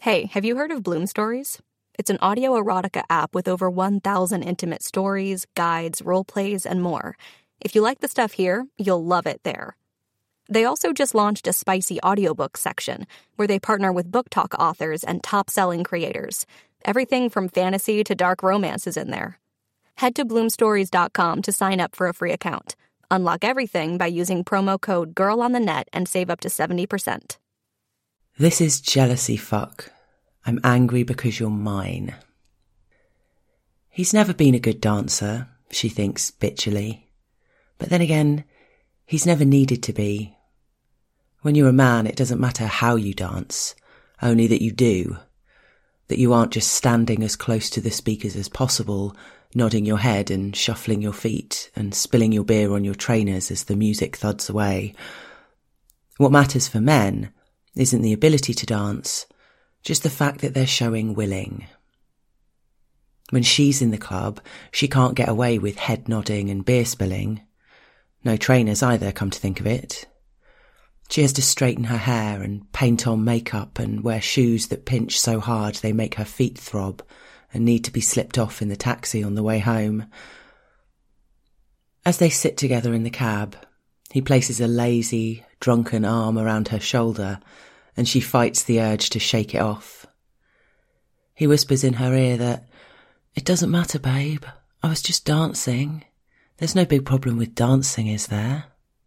Hey, have you heard of Bloom Stories? It's an audio erotica app with over 1,000 intimate stories, guides, role plays, and more. If you like the stuff here, you'll love it there. They also just launched a spicy audiobook section where they partner with book talk authors and top-selling creators. Everything from fantasy to dark romance is in there. Head to bloomstories.com to sign up for a free account. Unlock everything by using promo code GIRLONTHENET and save up to 70%. This is jealousy fuck. I'm angry because you're mine. He's never been a good dancer, she thinks bitchily. But then again, he's never needed to be. When you're a man, it doesn't matter how you dance, only that you do. That you aren't just standing as close to the speakers as possible, nodding your head and shuffling your feet and spilling your beer on your trainers as the music thuds away. What matters for men isn't the ability to dance, just the fact that they're showing willing. When she's in the club, she can't get away with head nodding and beer spilling. No trainers either, come to think of it. She has to straighten her hair and paint on makeup and wear shoes that pinch so hard they make her feet throb and need to be slipped off in the taxi on the way home. As they sit together in the cab, he places a lazy, drunken arm around her shoulder and she fights the urge to shake it off. He whispers in her ear that, "It doesn't matter, babe. I was just dancing. There's no big problem with dancing, is there?"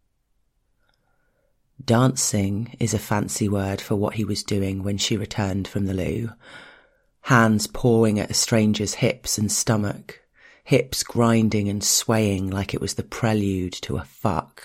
Dancing is a fancy word for what he was doing when she returned from the loo. Hands pawing at a stranger's hips and stomach, hips grinding and swaying like it was the prelude to a fuck.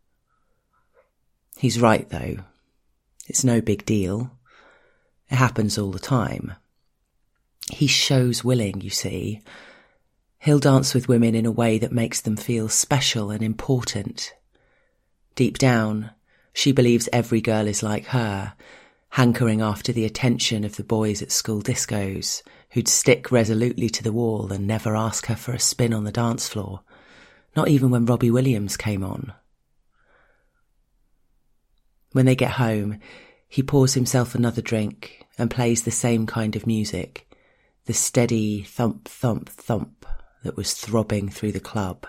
He's right, though. It's no big deal. It happens all the time. He shows willing, you see. He'll dance with women in a way that makes them feel special and important. Deep down, she believes every girl is like her, hankering after the attention of the boys at school discos, who'd stick resolutely to the wall and never ask her for a spin on the dance floor, not even when Robbie Williams came on. When they get home, he pours himself another drink and plays the same kind of music, the steady thump, thump, thump that was throbbing through the club.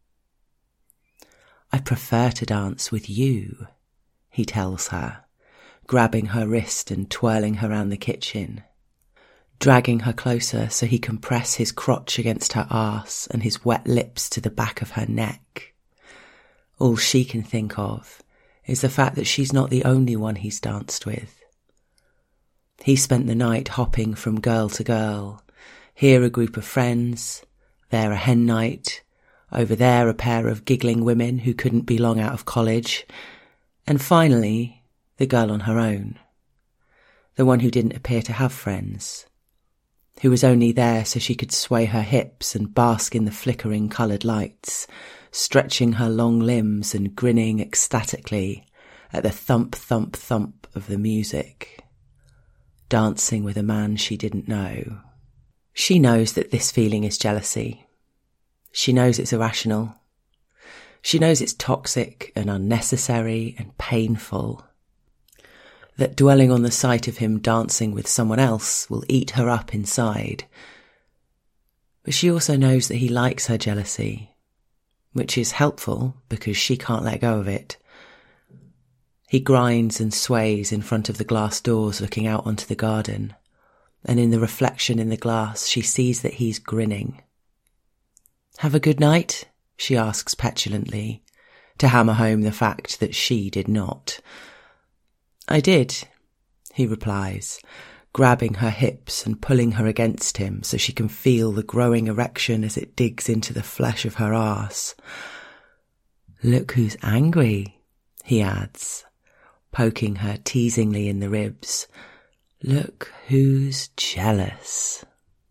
"I prefer to dance with you," he tells her, grabbing her wrist and twirling her around the kitchen, dragging her closer so he can press his crotch against her arse and his wet lips to the back of her neck. All she can think of is the fact that she's not the only one he's danced with. He spent the night hopping from girl to girl, here a group of friends, there a hen night, over there a pair of giggling women who couldn't be long out of college, and finally the girl on her own, the one who didn't appear to have friends, who was only there so she could sway her hips and bask in the flickering coloured lights, stretching her long limbs and grinning ecstatically at the thump, thump, thump of the music, dancing with a man she didn't know. She knows that this feeling is jealousy. She knows it's irrational. She knows it's toxic and unnecessary and painful. That dwelling on the sight of him dancing with someone else will eat her up inside. But she also knows that he likes her jealousy, which is helpful because she can't let go of it. He grinds and sways in front of the glass doors looking out onto the garden, and in the reflection in the glass she sees that he's grinning. "Have a good night?" she asks petulantly, to hammer home the fact that she did not. "I did," he replies, grabbing her hips and pulling her against him so she can feel the growing erection as it digs into the flesh of her arse. "Look who's angry," he adds, poking her teasingly in the ribs. "Look who's jealous."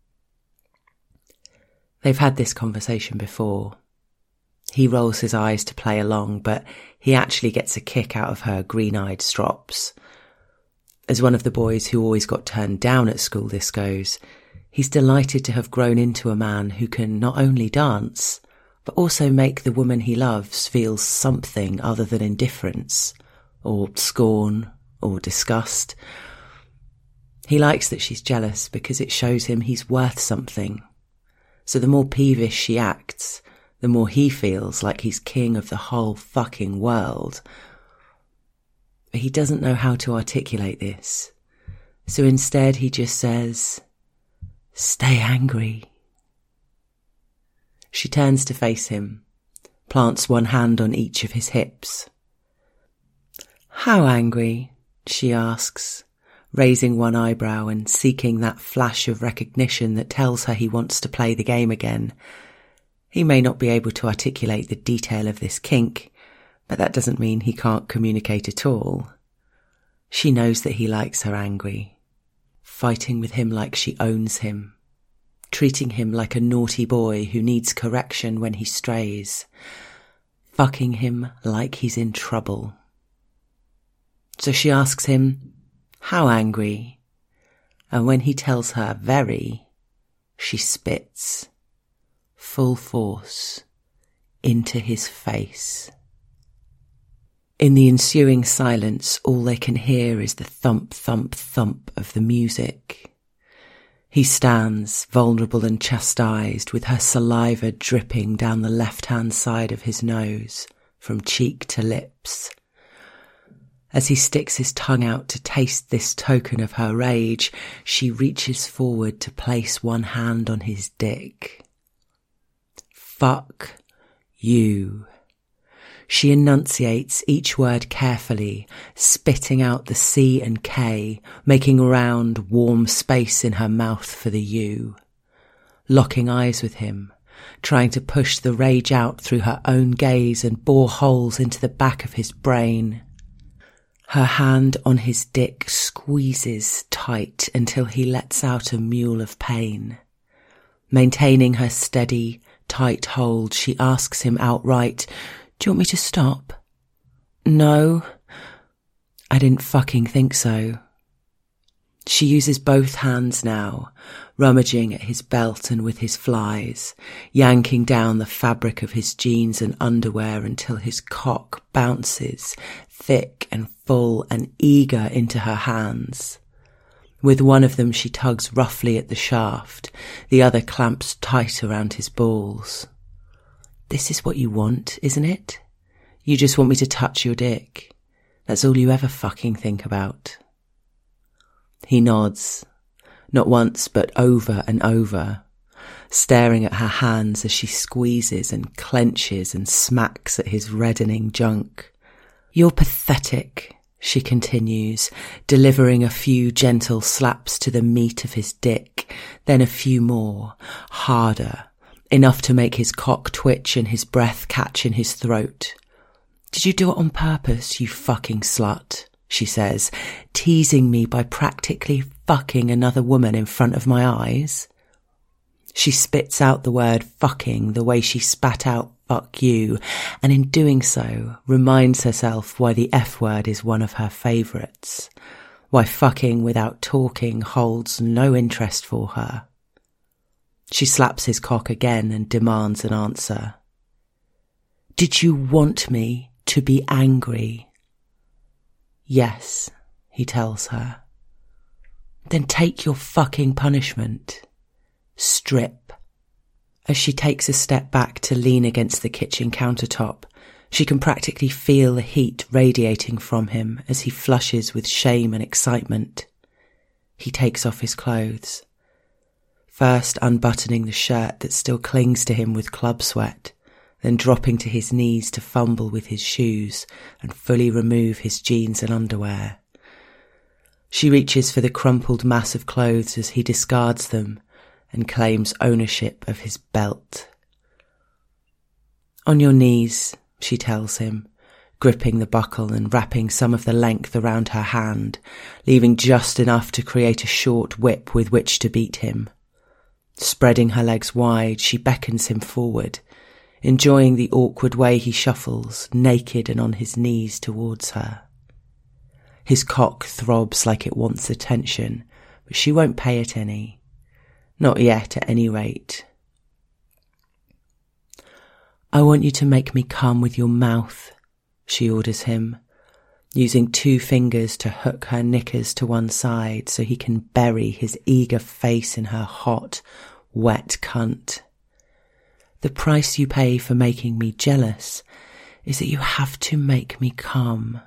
They've had this conversation before. He rolls his eyes to play along, but he actually gets a kick out of her green-eyed strops. As one of the boys who always got turned down at school discos, he's delighted to have grown into a man who can not only dance, but also make the woman he loves feel something other than indifference, or scorn, or disgust. He likes that she's jealous because it shows him he's worth something. So the more peevish she acts, the more he feels like he's king of the whole fucking world. But he doesn't know how to articulate this. So instead he just says, "Stay angry." She turns to face him, plants one hand on each of his hips. "How angry?" she asks, raising one eyebrow and seeking that flash of recognition that tells her he wants to play the game again. He may not be able to articulate the detail of this kink, but that doesn't mean he can't communicate at all. She knows that he likes her angry, fighting with him like she owns him, treating him like a naughty boy who needs correction when he strays, fucking him like he's in trouble. So she asks him, "How angry?" And when he tells her very, she spits, full force, into his face. In the ensuing silence, all they can hear is the thump, thump, thump of the music. He stands, vulnerable and chastised, with her saliva dripping down the left-hand side of his nose, from cheek to lips. As he sticks his tongue out to taste this token of her rage, she reaches forward to place one hand on his dick. "Fuck you." She enunciates each word carefully, spitting out the C and K, making round, warm space in her mouth for the U. Locking eyes with him, trying to push the rage out through her own gaze and bore holes into the back of his brain. Her hand on his dick squeezes tight until he lets out a mewl of pain. Maintaining her steady, tight hold, she asks him outright, "Do you want me to stop?" "No." "I didn't fucking think so." She uses both hands now, rummaging at his belt and with his flies, yanking down the fabric of his jeans and underwear until his cock bounces, thick and full and eager, into her hands. With one of them she tugs roughly at the shaft, the other clamps tight around his balls. "This is what you want, isn't it? You just want me to touch your dick. That's all you ever fucking think about." He nods, not once but over and over, staring at her hands as she squeezes and clenches and smacks at his reddening junk. "You're pathetic," she continues, delivering a few gentle slaps to the meat of his dick, then a few more, harder, enough to make his cock twitch and his breath catch in his throat. "Did you do it on purpose, you fucking slut?" she says, teasing me by practically fucking another woman in front of my eyes. She spits out the word fucking the way she spat out fuck you, and in doing so reminds herself why the F word is one of her favourites, why fucking without talking holds no interest for her. She slaps his cock again and demands an answer. "Did you want me to be angry?" "Yes," he tells her. "Then take your fucking punishment. Strip." As she takes a step back to lean against the kitchen countertop, she can practically feel the heat radiating from him as he flushes with shame and excitement. He takes off his clothes, first unbuttoning the shirt that still clings to him with club sweat, then dropping to his knees to fumble with his shoes and fully remove his jeans and underwear. She reaches for the crumpled mass of clothes as he discards them and claims ownership of his belt. "On your knees," she tells him, gripping the buckle and wrapping some of the length around her hand, leaving just enough to create a short whip with which to beat him. Spreading her legs wide, she beckons him forward, enjoying the awkward way he shuffles, naked and on his knees, towards her. His cock throbs like it wants attention, but she won't pay it any. Not yet, at any rate. "I want you to make me come with your mouth," she orders him, using 2 fingers to hook her knickers to one side so he can bury his eager face in her hot, wet cunt. The price you pay for making me jealous is that you have to make me come.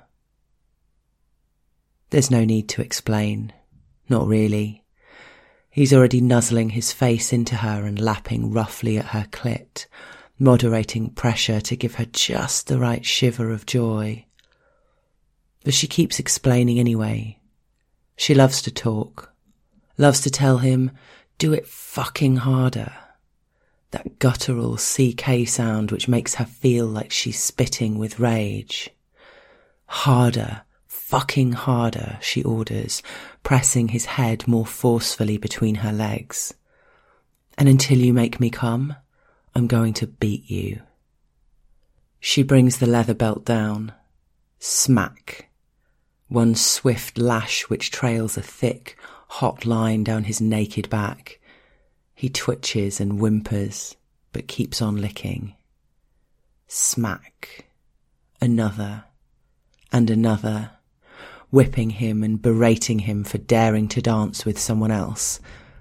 There's no need to explain. Not really. He's already nuzzling his face into her and lapping roughly at her clit, moderating pressure to give her just the right shiver of joy. But she keeps explaining anyway. She loves to talk. Loves to tell him, do it fucking harder. That guttural CK sound which makes her feel like she's spitting with rage. Harder, fucking harder, she orders, pressing his head more forcefully between her legs. And until you make me come, I'm going to beat you. She brings the leather belt down. Smack. One swift lash which trails a thick, hot line down his naked back. He twitches and whimpers, but keeps on licking. Smack. Another. And another. Whipping him and berating him for daring to dance with someone else.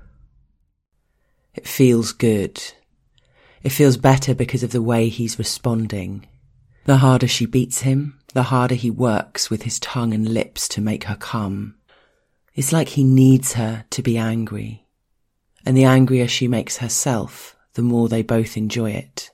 It feels good. It feels better because of the way he's responding. The harder she beats him, the harder he works with his tongue and lips to make her come. It's like he needs her to be angry. And the angrier she makes herself, the more they both enjoy it.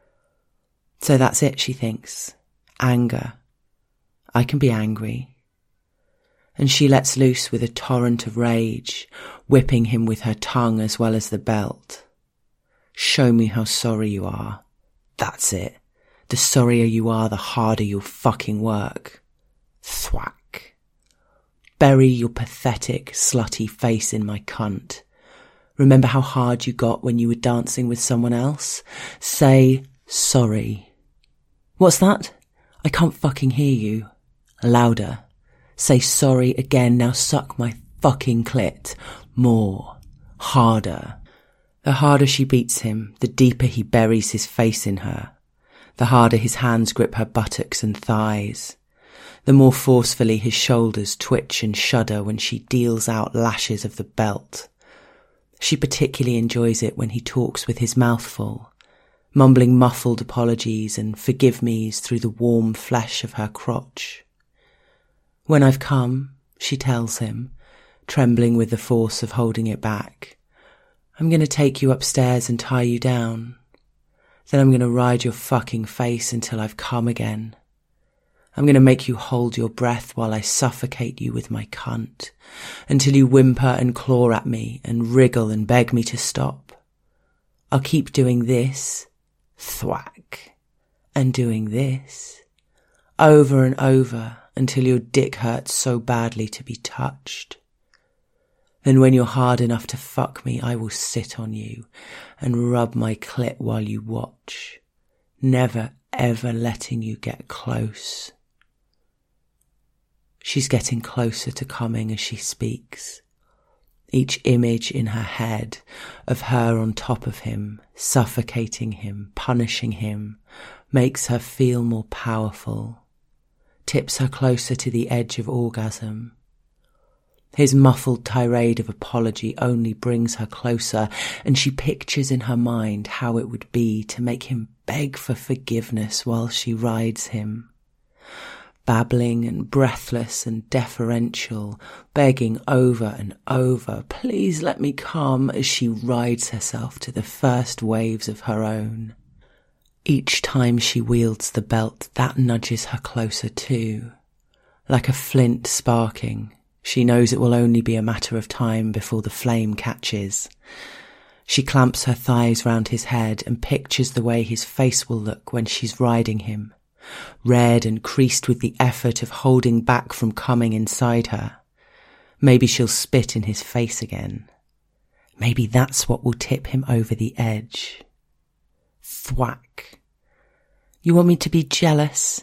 So that's it, she thinks. Anger. I can be angry. And she lets loose with a torrent of rage, whipping him with her tongue as well as the belt. Show me how sorry you are. That's it. The sorrier you are, the harder you'll fucking work. Thwack. Bury your pathetic, slutty face in my cunt. Remember how hard you got when you were dancing with someone else? Say sorry. What's that? I can't fucking hear you. Louder. Say sorry again, now suck my fucking clit. More. Harder. The harder she beats him, the deeper he buries his face in her. The harder his hands grip her buttocks and thighs. The more forcefully his shoulders twitch and shudder when she deals out lashes of the belt. She particularly enjoys it when he talks with his mouth full, mumbling muffled apologies and forgive me's through the warm flesh of her crotch. When I've come, she tells him, trembling with the force of holding it back, I'm going to take you upstairs and tie you down. Then I'm going to ride your fucking face until I've come again. I'm going to make you hold your breath while I suffocate you with my cunt, until you whimper and claw at me and wriggle and beg me to stop. I'll keep doing this, thwack, and doing this, over and over until your dick hurts so badly to be touched. Then when you're hard enough to fuck me, I will sit on you and rub my clit while you watch, never ever letting you get close. She's getting closer to coming as she speaks. Each image in her head of her on top of him, suffocating him, punishing him, makes her feel more powerful, tips her closer to the edge of orgasm. His muffled tirade of apology only brings her closer, and she pictures in her mind how it would be to make him beg for forgiveness while she rides him. Babbling and breathless and deferential, begging over and over, please let me come, as she rides herself to the first waves of her own. Each time she wields the belt, that nudges her closer too. Like a flint sparking, she knows it will only be a matter of time before the flame catches. She clamps her thighs round his head and pictures the way his face will look when she's riding him, red and creased with the effort of holding back from coming inside her. Maybe she'll spit in his face again. Maybe that's what will tip him over the edge. Thwack. You want me to be jealous?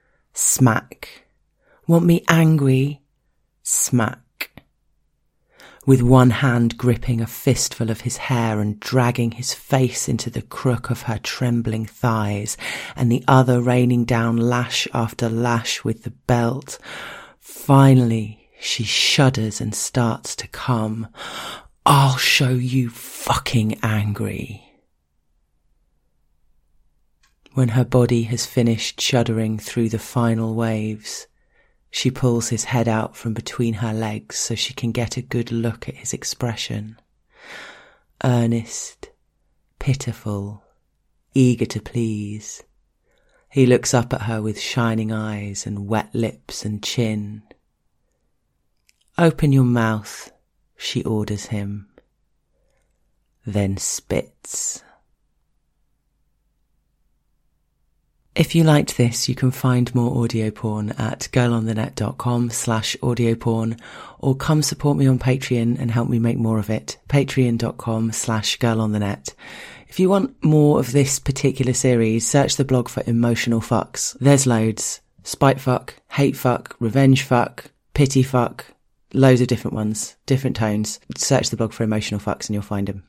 Smack. Want me angry? Smack. with one hand gripping a fistful of his hair and dragging his face into the crook of her trembling thighs, and the other raining down lash after lash with the belt. Finally, she shudders and starts to come. "I'll show you fucking angry." When her body has finished shuddering through the final waves, she pulls his head out from between her legs so she can get a good look at his expression. Earnest, pitiful, eager to please. He looks up at her with shining eyes and wet lips and chin. "Open your mouth," she orders him, then spits. If you liked this, you can find more audio porn at girlonthenet.com/audioporn, or come support me on Patreon and help me make more of it. Patreon.com/girlonthenet. If you want more of this particular series, search the blog for emotional fucks. There's loads. Spite fuck, hate fuck, revenge fuck, pity fuck, loads of different ones, different tones. Search the blog for emotional fucks and you'll find them.